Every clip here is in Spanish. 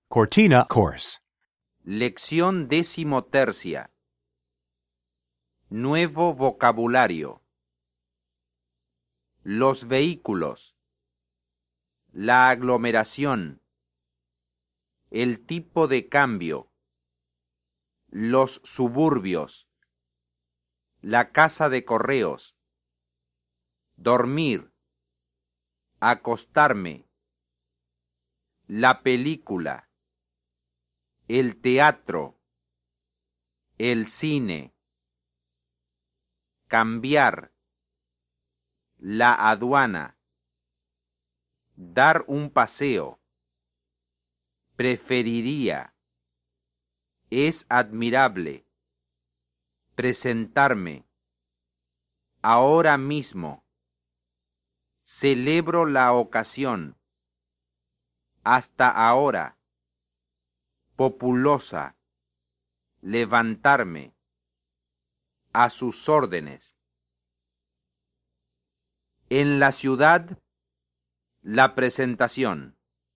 Cortina course. Lección 13. Nuevo vocabulario. Los vehículos. La aglomeración. El tipo de cambio. Los suburbios. La casa de correos. Dormir. Acostarme. La película. El teatro. El cine. Cambiar. La aduana. Dar un paseo. Preferiría. Es admirable. Presentarme. Ahora mismo. Celebro la ocasión. Hasta ahora. Populosa. Levantarme. A sus órdenes. En la ciudad, la presentación.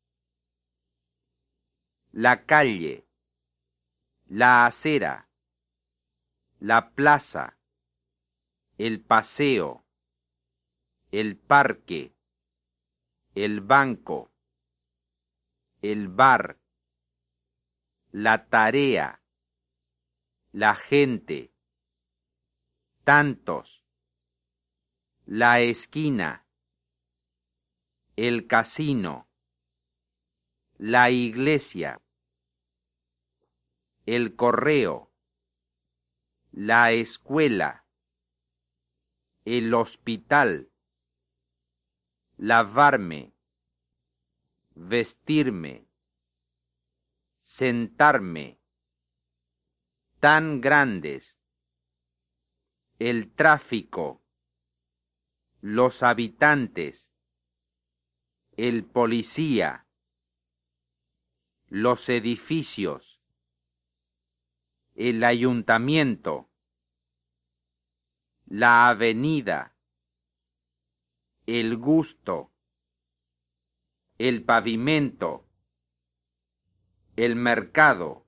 La calle. La acera. La plaza. El paseo. El parque. El banco. El bar. La tarea. La gente. Tantos. La esquina. El casino. La iglesia. El correo. La escuela. El hospital. Lavarme. Vestirme. Sentarme. Tan grandes. El tráfico. Los habitantes. El policía. Los edificios. El ayuntamiento. La avenida. El gusto. El pavimento. El mercado.